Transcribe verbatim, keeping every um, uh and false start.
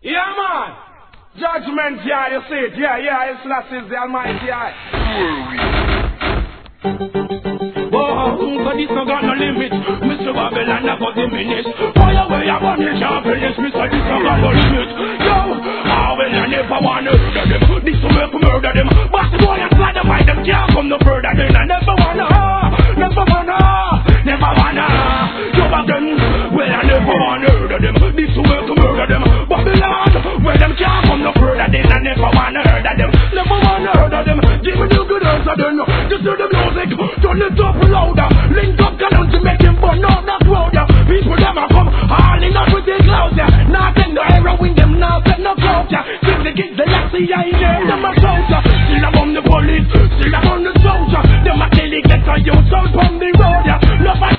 Yeah, man. Judgment, yeah, you see it. Yeah, yeah, it's not is the Almighty, yeah. Whoa, but this no got no limit. Mister Babylon, I got the minutes. Fire away, I want it, sharp in this. Mister This no got no limit. Yo, I will never want to murder them. This will make murder them. But the boy and slide them by them can't come no further. Then I never wanna, never wanna, never wanna. Yo, again, well, I never wanna murder them. This will make murder them. Babylon, where them can't come no further. Then I never wanna murder them. Never wanna murder them. Give me the good answer then. Just do the music, turn it up louder. Link up Ganon to make him burn out that road. People them a come hauling up with the clouds. Now take no heroin, them now take no clouds. Give the kids the laxy, I ain't there.